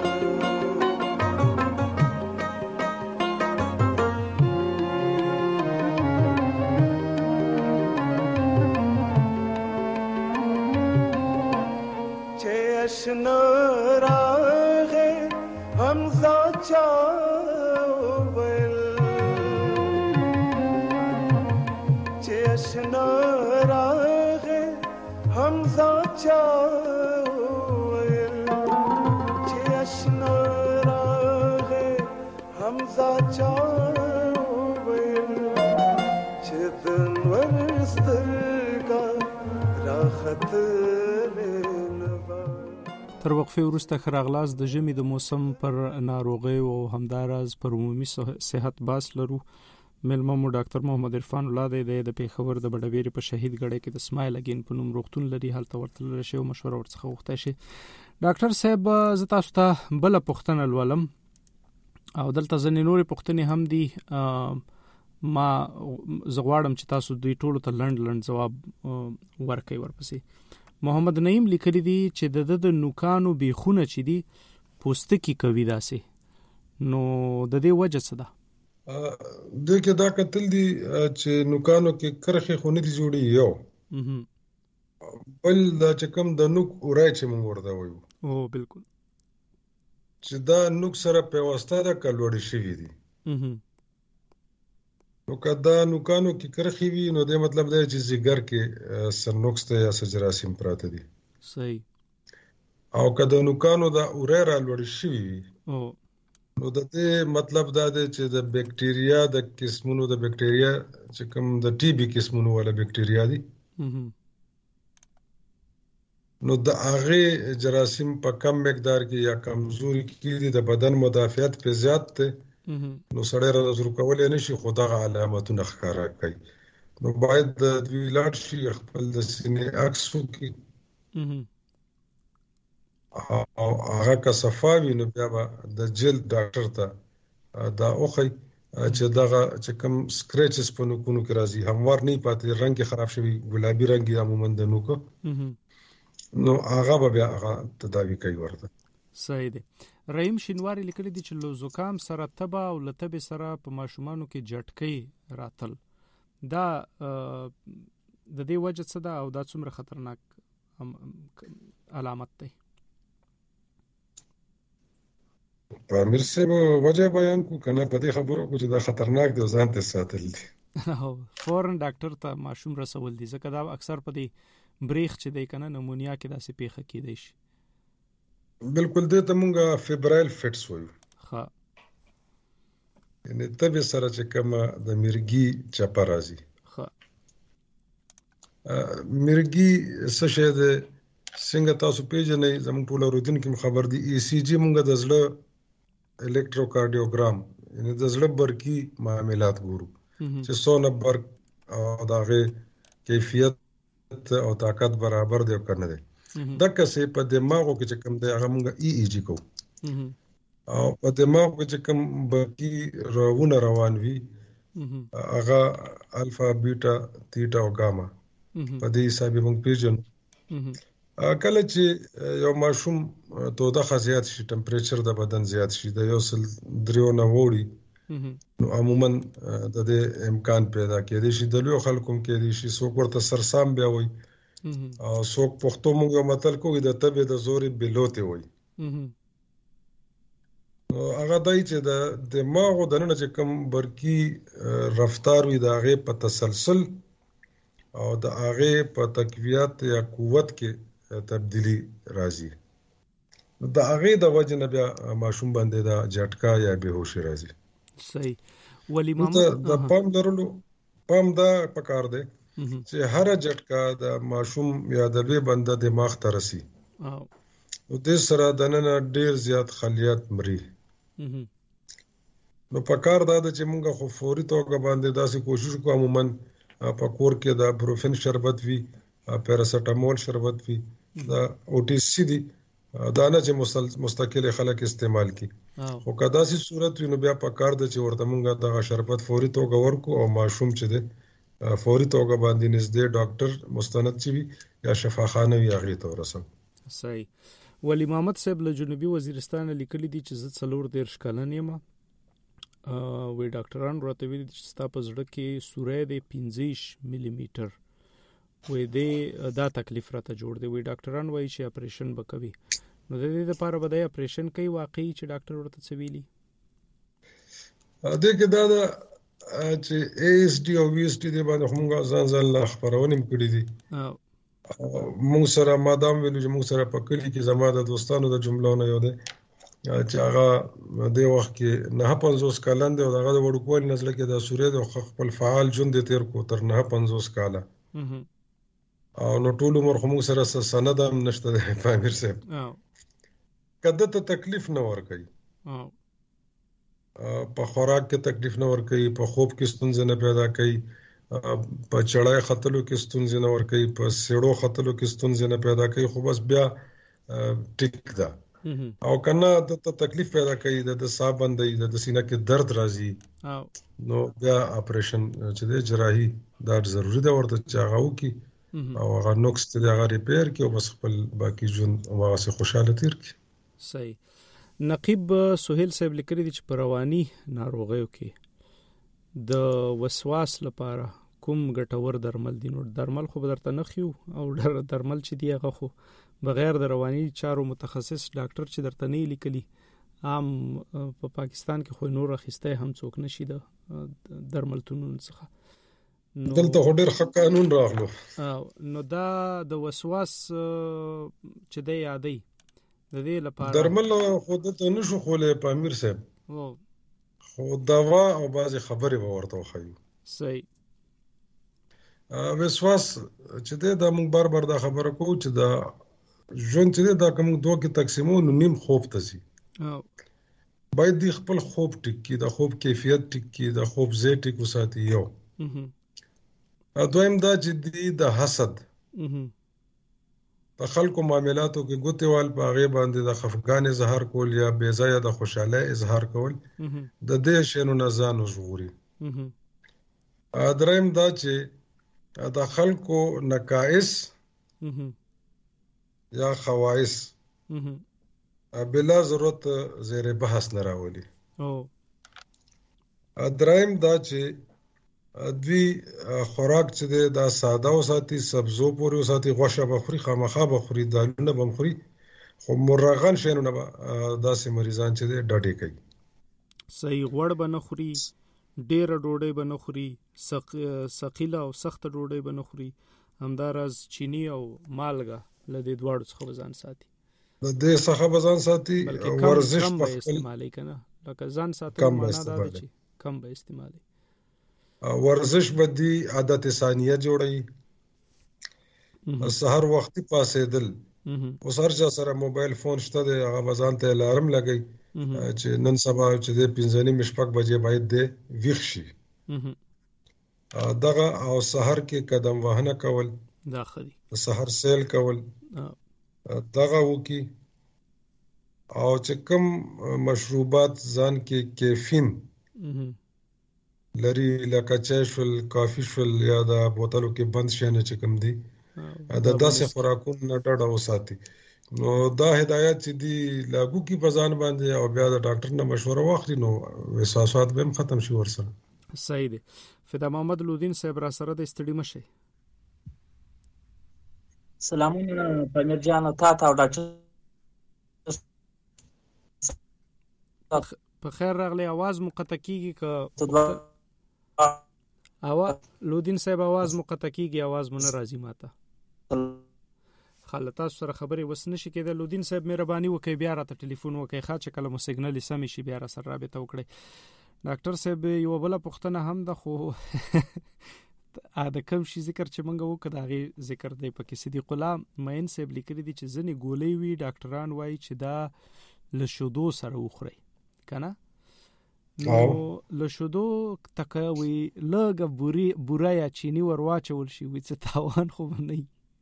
चेशन रागे हमजा चावल चेशन रागे हमजा चावल चेशन रागे हमजा चावल चेतन वरस्तरगा राखत تر وقفه وروسته خراغلاس د ژمي د موسم پر ناروغي او همداراز پر عمومي صحت باس لرو ملمه مو ډاکټر محمد عرفان الله د پیښور د بډویری په شهید غړي کې د اسماعیل اگین په نوم روغتون لري حالت ورتل شي او مشوره ورڅخه وخته شي ډاکټر صاحب ز تاسو ته بل پښتنه ولم او دلته ځنې نورې پښتنې هم دي ما زغواړم چې تاسو دوی ټولو ته لند لند جواب ورکړئ ورپسې محمد نعیم لیکلی دی چې د د نوکانو بیخونه چې دی پوستکی کوي داسې نو د دې وجه څه ده د کې دا کتل دي چې نوکانو کې کرخه خونه دي جوړي یو بل دا چې کوم د نوک اورای چې موږ ورته وایو او بالکل چې دا نوک سره په واسطه د کلوړی شي دي نو کدا نوکانو کې کرخي وي نو د مطلب دی چې زیګر کې سرنوکس ته یا سجراسیم پراته دي صحیح او کدا نوکانو دا اوريرا لوړ شي او نو د دې مطلب دا دی چې د بکټیریا د قسمونو د بکټیریا چې کوم د ټي بي قسمونو ولا بکټیریا دي نو د هغه جراثیم په کم مقدار کې یا کمزوري کې د بدن مدافعت په زیات ته نو سړی را زر کولای نشي خو دغه علامتونه ښکاره کوي نو باید د دوی لاړ شي خپل د سینې عکس وکړي او هغه که صفاوي نو بیا به د جلد ډاکټر ته دا اوخی چې دغه چې کوم سکریچز په نوکونو کې راځي هموار نه پاتې رنګ خراب شوی ګلابي رنګ یا عموما د نوکو نو هغه به بیا هغه تداوی کوي ورته صحیح دی رحیم شینواری لیکلی دی چې لو زکام سره تبه او لتبه سره په ماشومانو کې جټکۍ راتل دا د دې وجه څه ده او دا څومره خطرناک علامت دی په امیر صاحب وجه بیان کو کنه په دې خبرو کو چې دا خطرناک دی ځان ته ساتل دي فورن ډاکټر ته ماشوم رسول دي ځکه دا اکثر په دې بریخ چې دی کنه نمونیا کې داسې پیښه کیدای شي. بالکل دې ته مونږه فیبرایل فټس وایو. ها یعنی تبه سره چې کومه د مرګي چپه راځي. ها مرګي څه شی ده څنګه تاسو پیژنئ زموږ ټول اوریدونکو خبر دي. ای سی جی مونږه د زړه الکتروکارډیوګرام یعنی د زړه برقي معاملات ګورو چې څونه برق او دغه کیفیت او طاقت برابر دی او کنه دی. دغه څه په دماغو کې چې کوم دی هغه مونږه ای ای جی کو او په دماغو کې چې کوم برقي راونه روان وي هغه الفا بیٹا تیټا او ګاما په دې حساب مونږ پیژنو. کله چې یو ماشوم توده خاصیت شي ټمپریچر د بدن زیات شي د یو سل دریو نه وړي نو عموما د دې امکان پیدا کېدی شي د لوی خلکو کې دي شي څوک ورته سرسام بیا وي او څوک پښتو موږ یو متل کوي د تبه د زوري بلوته وي. نو هغه دای چې د دماغو د نن چې کوم برقي رفتار وي د هغه په تسلسل او د هغه په تقویت یا قوت کې تبدیلی راځي. د هغه د وجه نه بیا ماشوم باندې دا جټکا یا بهوشي راځي. صحیح. ولی ماما د پام درلو پام دا پکار دی چې هر جټکا د ماشوم یا د لوی بنده دماغ ته رسي او د سره د نن ډیر زیات خلیات مري. نو پکار دا چې مونږه خو فوري توګه باندې داسې کوشش کوو عموما په کور کې د بروفن شربت وی پیراسټامول شربت وی دا او ټی سی دی دا نه چې مستقل خلک استعمال کی خو کدا سي صورت وینو بیا په کار د چې ورته مونږه دا شربت فوري توګه ورکو او ماشوم چې دی فوري توګه باندې نږدې ډاکټر مستند چي وي یا شفاخانه وي هغه ته ورسم. صحیح. ولی محمد صاحب له جنوبي وزیرستان لیکلي دي چې زه څلور دیرش کلن یم وی ډاکټران راته ویلي چې ستا په زړه کې سوری دی پنځه ملي میټر وی دې دا تکلیف راته جوړ دی. وی ډاکټران وایي چې اپریشن وکوي نو د دې لپاره به د اپریشن کوي واقعي چې ډاکټر ورته څه ویلي دا کې دا چې ای اس ډي او وی اس ټي د باندې همغه ځان ځان لا خبرونه کړې دي. موږ سره مادام ویلو چې موږ سره په کلی کې زما د دوستانو د جملو نه یو دی چې هغه د وخت کې نه پنځوس کلن دی او هغه د وړوکوالي نسل کې د سورې د خپل فعال ژوند تیر کو تر نه پنځوس کاله او نو ټول عمر هم سره سند هم نشته د پامیر صاحب کده ته تکلیف نه ور کوي په خوراک کې تکلیف نه ور کوي په خوب کې ستونزې نه پیدا کوي په چړای خطلو کې ستونزې نه ور کوي په سیړو خطلو کې ستونزې نه پیدا کوي خو بس بیا ټیک ده او کنه د تکلیف پیدا کوي د ساه بندي د سینه کې درد راځي نو بیا اپریشن چې د جراحي دا ضروری ده ورته چاغو کې او هغه نوکس ته هغه ریپیر کې او بس خپل باقی ژوند هغه سه خوشاله تیر کی. صحیح. نقیب سہیل صاحب لیکلي دي چې پروانی ناروغیو کې د وسواس لپاره کوم ګټور درمل دي. نو درمل خو بدرته نه خيو او درمل چې دی هغه خو بغیر د رواني چارو متخصص ډاکټر چې درته نه لیکلي عام په پاکستان کې خو نور اخیسته هم څوک نشي د درملتونونو څخه. دلته هډر حق قانون راغلو نو دا د وسواس چې دی یادې د دې لپاره درمل خو ته نشو خولې په امیر صاحب خو دوا او بعض خبرې ورته خایو. صحیح. وسواس چې دی دا موږ بار بار دا خبره کوو چې دا ژوند چې دا کوم دوه کې تقسیمون نیم خوب ته سي باید دی خپل خوب ټیک کی د خوب کیفیت ټیک کی د خوب زی ټیک وساتي. یو دویم دا چې دی د حسد په خلکو معاملاتو کې ګوتېوال په هغه باندې د خفګان اظهار کول یا بے ځایه د خوشاله اظهار کول د دې شنو نه ځان وژغوري. دریم دا چې د خلکو نقائص یا خواص بلا ضرورت زیر بحث نه راولي. دریم دا چې دوی خوراک چې دی دا ساده او ساتي سبزو پورې او ساتي غوښه بخوري خامخا بخوري دالونه بخوري خو مرغان شینو نه داسې مریضان چې دی ډډې کوي. صحیح. غوړ به نه خوري ډېره ډوډۍ به نه خوري، ثقیله او سخته ډوډۍ به نه خوري، همداراز چینی او مالګه له دې دواړو څخه به ځان ساتي. د دې څخه به ځان ساتي. ورزش کم به استعمالي که نه، لکه ځان ساتلو معنا دا ده چې کم به استعمالي. ورزش به دی عادت ثانیه جوړوي. سحر وختي پاسېدل، اوس هر چا سره موبایل فون شته دی، هغه به ځان ته الارم لګوي چې نن سبا چې دی پنځه نیمې شپږ بجې باید دی ویښ شي. دغه او سحر کې قدم وهنه کول، دا ښه دي. سحر سیل کول دغه وکړي. او چې کوم مشروبات ځان کې کیفین لري لکه چای شول، کافي شول، یا د بوتلو کې بند شیانه چې کوم دي، د داسې خوراکونو نه ډډه وساتي. نو دا هدایت چې دي لاګو کی په ځان باندې او بیا د ډاکټر نه مشوره واخلي، نو وسواسات به هم ختم شي ورسره. صحیح دی. فدا محمد لودین صاحب را سره د استړي مشه. سلامونه پنیر جان تا ته او ډاکټر په خیر راغلی. आवाज مقطع کیږي که اوا لودین صاحب आवाज مقطع کیږي، आवाज مونږ راځي ماته. خاله تاسو سره خبرې وس نشي کېده. لودین صاحب مهرباني وکړئ بیا راته ټلیفون وکړئ، ښه چې کله مو سیګنل سم شي بیا را سره رابطه وکړئ. ډاکټر صاحب یو بل پوښتنه هم ده، خو ا د کوم شي ذکر چې مونږ وکړ داغه ذکر دی پکې. صدیق الله مین صاحب لیکلي دي چې ځنې ګولې وی ډاکټران وایي چې دا له شودو سره وخوري کنه. نو له شودو تکوي لږه بوري بورا یا چینی ور واچول شي وي څه تاوان خو نه.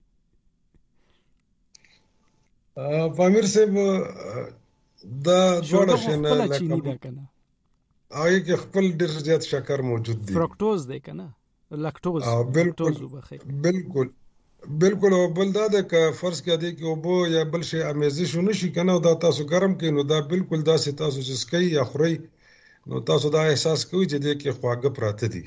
پامیر صاحب دا جوړه شنه لکه هغه کې خپل ډېر زیات شکر موجود دی، فرکټوز دی کنه، لاکټوز. بالکل بالکل بالکل. او بل دا ده که فرض کړه دی کې وبو یا بل شي امیزش نشي کنه، او دا تاسو ګرم کې، نو دا بالکل داسې تاسو چې سکي یا خوري، نو تاسو دا احساس کوئ چې دی کې خواږه پراته دي.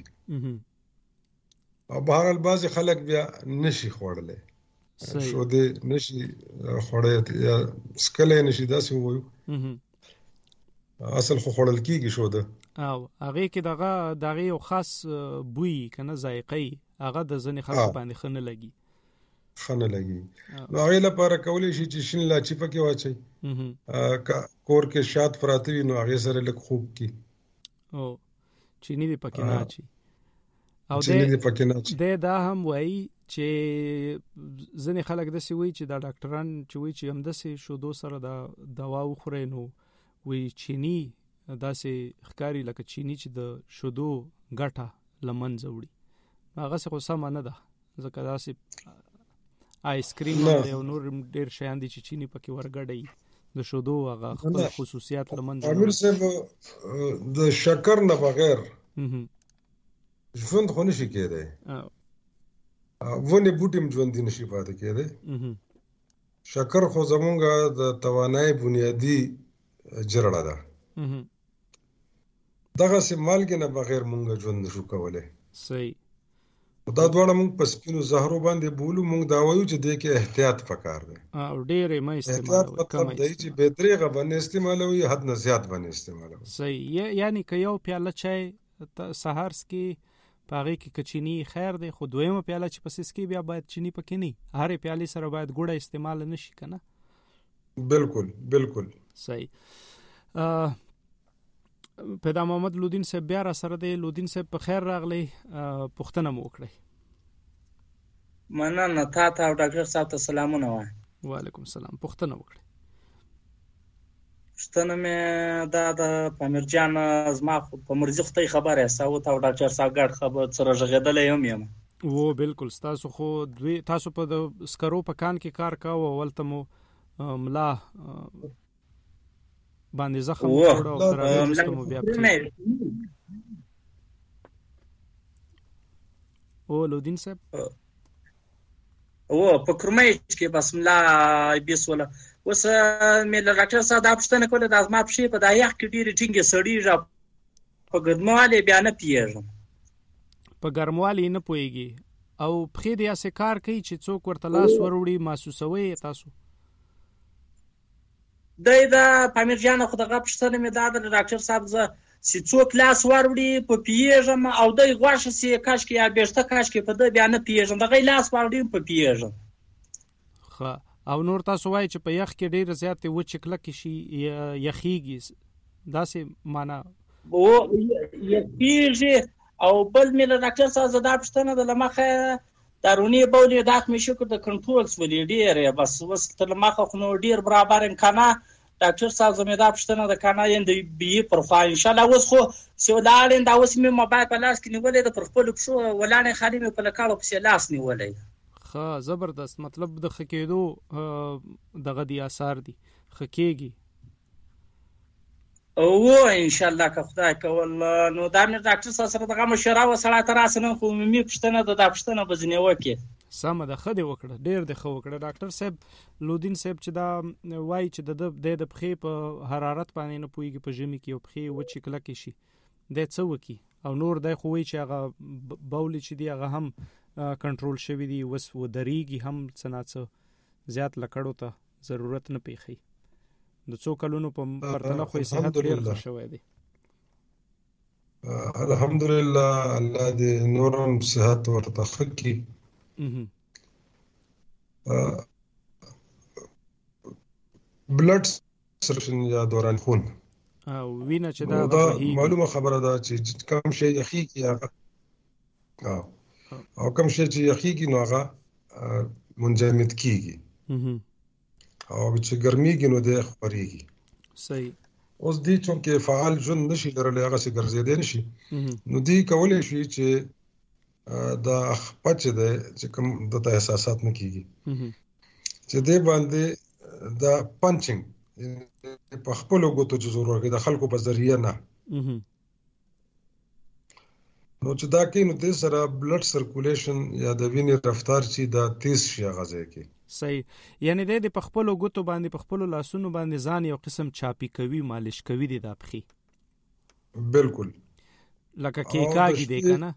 او بهرحال بعضې خلک بیا نشي خوړلی، شو دې نشي خوړی یا سکلی نشي، داسې ووایو اصل خو خوړل کېږي شو ده. او هغې کې دغه دغه یو خاص بوی کنه ذایقه هغه د ځینې خلکو باندې ښه نه لګي ښه نه لګي. نو هغې لپاره کولی شي چې شین لاچي پکې واچوي، کور کې شات پراته وي نو هغې سره لږ خوب کړي، او چینی دې پکې نه اچي. او چینی دې پکې نه اچي. دی دا هم وایي چې ځینې خلک داسې وایي چې دا ډاکټران چې وایي چې همداسې شودو سره دا دوا وخورئ، نو وی چینی داسې ښکاري لکه چینی چې د شودو ګټه له منځه وړي. هغه څه خو سمه نه ده، ځکه داسې آیس کریم او نور ډېر شیان دي چې چینی پکې ورګډوي، د شودو هغه خپل خصوصیات له منځه وړي. امیر صاحب د شکر نه بغیر ژوند خو نشي کېدی، ونې بوټي هم ژوندي نشي پاتې کېدی. شکر خو زمونږ د توانایي بنیادي جرړه ده. دغه سه مالګې نه بغیر مونږ ژوند نشو کولای. صحیح. دا دواړه مونږ په سپینو زهرو باندې بولو، مونږ دا وایو چې دې کې احتیاط پکار دی. او ډېر یې مې استعمالوي، کم دی چې به درېغه باندې استعمالوي، حد نه زیات باندې استعمالوي. صحیح. یعنی که یو پیاله چای سحر سکي پاغه کې کچینی خیر دی، خو دویمه پیاله چې پسې سکي بیا باید چینی پکې نه، هرې پیالې سره باید ګوړه استعمال نشي کنه. بالکل بالکل صحیح. پیدا محمد لودین صاحب بیا را سره دی. لودین صاحب په خیر راغلی، پوښتنه مو وکړئ. مننه تا ته او ډاکټر صاحب ته سلامونه وایم. وعلیکم السلام. پوښتنه وکړئ. پوښتنه مې دا د پامیر جان زما په مرضي خدای خبره است او ته او ډاکټر صاحب ګډ خبر سره ژغېدلې یم یم و بالکل. تاسو خو دوی تاسو په د سکرو په کان کې کار کاوه، ولته مو ملا باندې زخم جوړ او تر هغه مو بیا او لودین صاحب او په کرمای کې بسم الله بیسوله وس مې له ډاکټر صاحب دا پوښتنه کوله، د ازما پښې په دایخ کې ډېرې ټینګې سړېږي، په ګرموالي بیا نه پیږم، په ګرموالي نه پوهېږي او پښې دې هسې کار کوي چې څوک ورته لاس وروړي محسوسوي تاسو؟ دی دا پامیر جان خو دغه پوښتنه مې دا د ډاکټر صاحب زه چې څوک لاس وروړي په پیږم او د غواشه سي کاش کې یا بیرته کاش کې په د بیا نه پیږم دغه لاس وروړي په پیږم. خا او نور تاسو وایي چې په یخ کې ډیر زیات و چې کلک شي یخیږي داسې معنا او یخیږي او بل مې له ډاکټر صاحب زدا پښتنه د لمخه دارونی بولی داخ می شو د کنټرول سولې ډیر بس وس تر مخه خو نو ډیر برابر امکانه ډاکټر صاحب زمیدا پښتنه د کانا یند بي پر خو ان شاء الله وس خو سولالین دا وس می موبایل په لاس کې نیولې د پر خپل شو ولانه خالي می په لکاړو په لاس نیولې. ښه زبردست مطلب د خکېدو دغه دی اثر دي خکېږي او ان شاء الله که خدای کول نو دا مې ډاکټر صاحب سره دغه مشوره وسړه تر اسنه خو می پښتنه د پښتنه بزنه وکي سم د خدي وکړه ډیر د خو وکړه. ډاکټر صاحب لودین صاحب چې دا وای چې د د د پخې په حرارت باندې نه پويږي په ژمي کې او پخې و چې کله کې شي د څه وکي او نور د خو وای چې هغه بول چې دی هغه هم کنټرول شوی دی وس و دریږي هم څناڅه زیات لکړو ته ضرورت نه پیخي د څو کلونو په پرتله خو صحت ډیر ښه شوی دی. الحمدلله الله دې نورم صحت ورته خکې بلډ سرکشن یا دوران خون او وینه چې دا معلومه خبره ده چې کم شي یخیږي هغه او کم شي چې یخیږي نو هغه منجمد کیږي او چې ګرميږي نو د خوريږي. صحیح. اوس دې چې فعال جن نشي لرلې هغه څه ګرځېدل نشي نو دې کولای شي چې دا پچ ده چې کوم د احساسات نه کیږي چې دې باندې دا پنچینګ په خپل وګتو چې زور ورکړي د خلکو په ذریعہ نه نو چې دا کې نو د سره بلډ سرکولیشن یا د وینې رفتار چې دا تیز شي غځي کې. صحیح. یعنی د په خپل وګتو باندې په خپل لاسونو باندې ځان یو قسم چاپی کوي مالش کوي د اپخي. بالکل لکه کیکاږي دی کنه.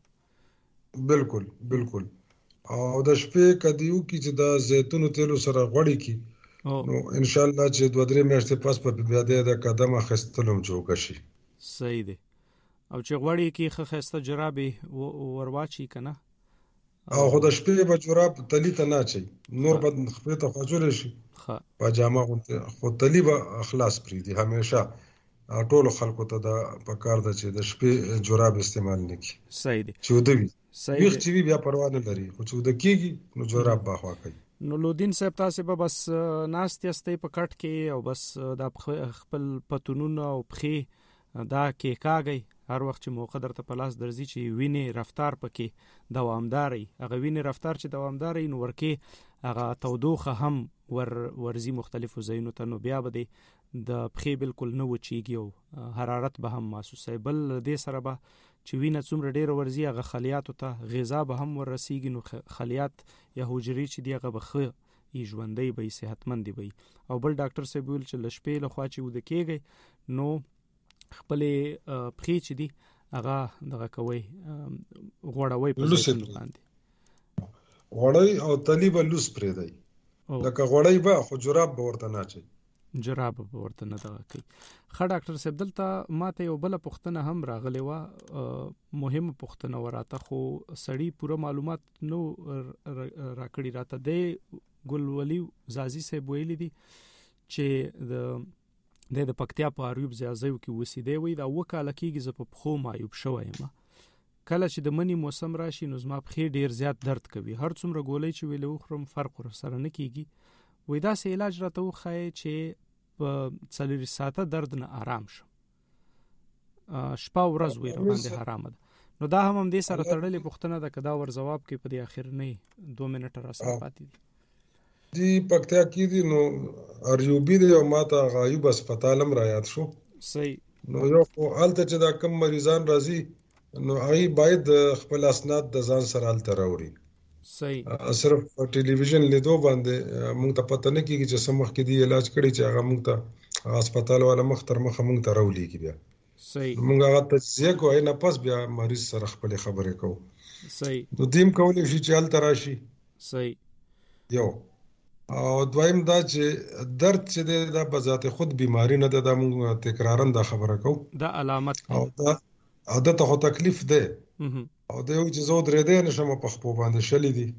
بالکل بالکل او د شپې کدیو کې چې دا زیتون تیلو سره غوړي کی نو ان شاء الله چې دوه درې میاشتې پس په بیا د قدم اخستلم جوړ شي. صحیح دی. او چې غوړي کې خه خسته جرابې ورواچی کنه او خو د شپې به جراب تلی ته نه چي نور به خپې ته خجول شي ها پاجامه خو تلی به اخلاص پری دي همیشه ټول خلکو ته دا پکار ده چې د شپې جراب استعمال نکړي. صحیح دي چې ودوي صحیح چې بیا پروا نه لري خو چې ود کېږي نو جراب باخوا کوي. نو لودین صاحب تاسو به بس ناستې استې په کټ کې او بس د خپل پتونونه او پخې دا کې کاږي هر وخت چې موقع درته په لاس درځي چې وینې رفتار پکې دوامداري هغه وینې رفتار چې دوامداري نو ورکه هغه تودوخه هم ور ورزي مختلفو ځایونو ته نو بیا به د پخې بالکل نه وچیږي او حرارت به هم محسوسه بل دې سره به چې وینه څومره ډیره ورزي هغه خلیاتو ته غذا به هم ورسیږي نو خلیات یا حجرې چې دی هغه به ښه ژوندۍ به صحتمند وي. او بل ډاکټر صاحب ویل چې لشپې له خوا چې ود کېږي نو خپل پخې چې دی هغه دغه کوي غوړوي په ځای باندې غوړی او تلی به لوس پرې دی لکه غوړی به خو جراب به ورته نه چي جراب به ورته نه دغه کوي. ښه ډاکټر صاحب دلته ماته یو بل پوښتنه هم راغلی و مهمه پوښتنه وراته خو سړی پوره معلومات نو راکړی راته د ګلولي زازي صاحب ویلي دي چې د د د پکتیا په اریوب ځایو کې وسیدې وي دا وکاله کېږي ز په خو مایوب شوی ما کله چې د منی موسم راشي نو زما په خې ډیر زیات درد کوي هر څومره ګولې چې ویلو خرم فرق ور سره نه کیږي وې دا سه علاج راته وخای چې په څلور ساعته درد نه آرام شم شپه ورځ وې باندې حرام ده نو دا هم هم دې سره تړلې پوښتنه ده کدا ور جواب کې په دې اخر نه دوه منټه را سره پاتې دي دی پکتیا کې دي نو اریوبی دی او ماته غایب هسپتالم را یاد شو. صحیح. نو یو خو حالت چې دا کم مریضان راځي نو هغه باید خپل اسناد د ځان سره حالت راوړي. صحیح. صرف ټلویزیون لیدو باندې موږ ته پته نه کیږي چې سمخ کې دی علاج کړي چې هغه موږ ته هسپتال والا مخ تر مخ موږ ته راولي کی بیا. صحیح. موږ هغه تجزیه کوی نه پس بیا مریض سره خپل خبرې کوو. صحیح. نو دیم کولای شي چې حالت راشي. صحیح. یو او دویم دا چې درد چې دی دا په ذات خود بیماری نه ده، دا موږ تکرارن دا خبره کوو، دا علامت او دا او دا ته خو تکلیف دی او دا یو چې زه درېدی نشم په خپو باندې شلې دي.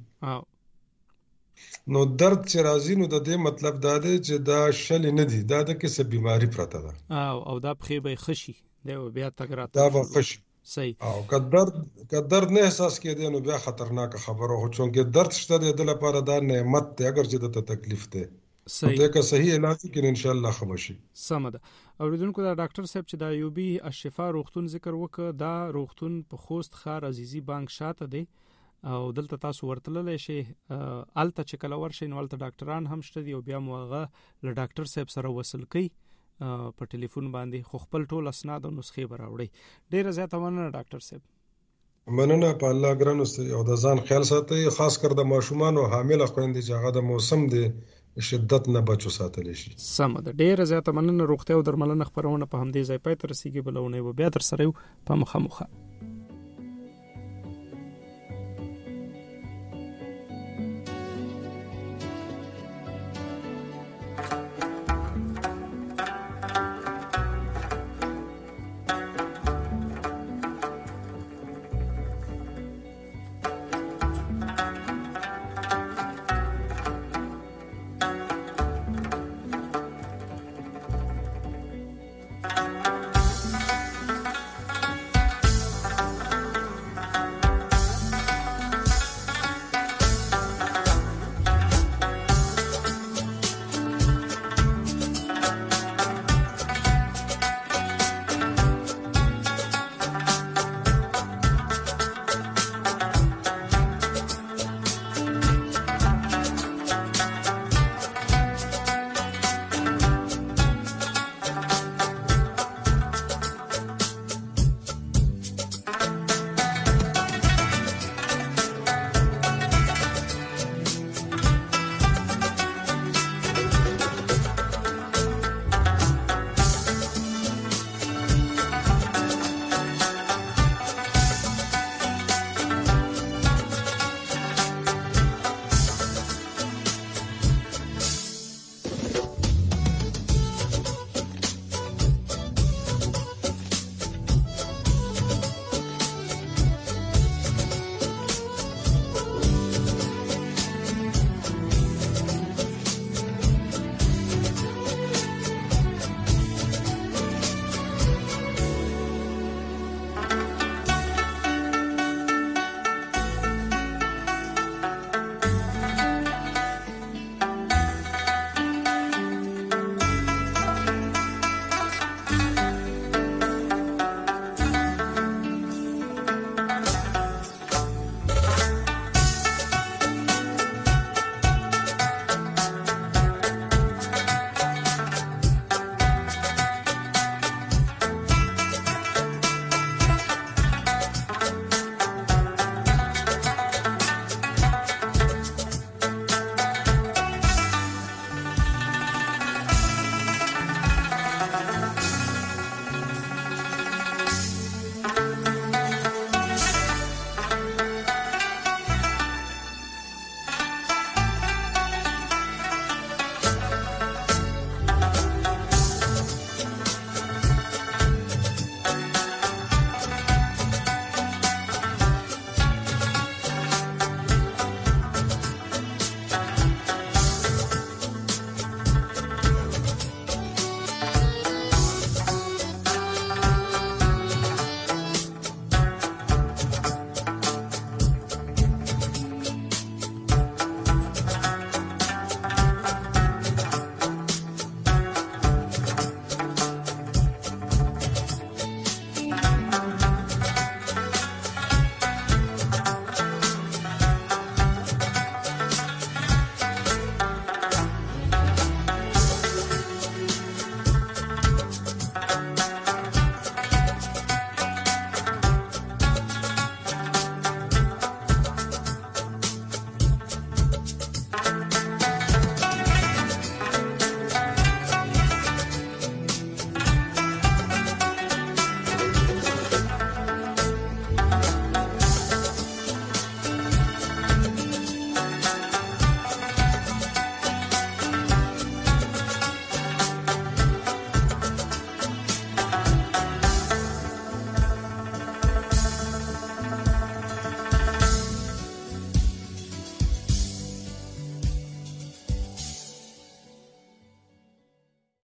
نو درد چې راځي نو د دې مطلب دا دی چې دا شلې نه دي، دا د کیسه بیماری پرته ده او او دا پخې به خشي دا بیا تګرات دا به خشي صحیح. او که درد که درد نه احساس کېدی نو بیا خطرناک خبره هو، چونکه درد شته د لپاره دا نعمت دی، اگر چې د تکلیف دی صحیح دا که صحیح علاج کې ان شاء الله خمشي. سم ده. اوریدونکو دا ډاکټر صاحب چې دا ایوبي الشفا روغتون ذکر وکړه، دا روغتون په خوست ښار عزیزي بانک شاته دی او دلته تاسو ورتللی شئ. الته چې کله ورشئ نو الته ډاکټران هم شته دي او بیا مو هغه له ډاکټر صاحب سره وصل کوي په ټلیفون باندې، خو خپل ټول اسناد او نسخې به راوړئ. ډېره زیاته مننه ډاکټر صاحب. مننه په الله ګران اوسئ او د ځان خیال ساتئ، خاص کر د ماشومان او حامل خويندې چې هغه د موسم دی شدت نه بچو ساتلی شي. سم ده. ډېره زیاته مننه. روغتیا او درملنه خبرونه په همدې ځای پای ته رسیږي، بلونه و بیا تر سره یو په مخه مخه.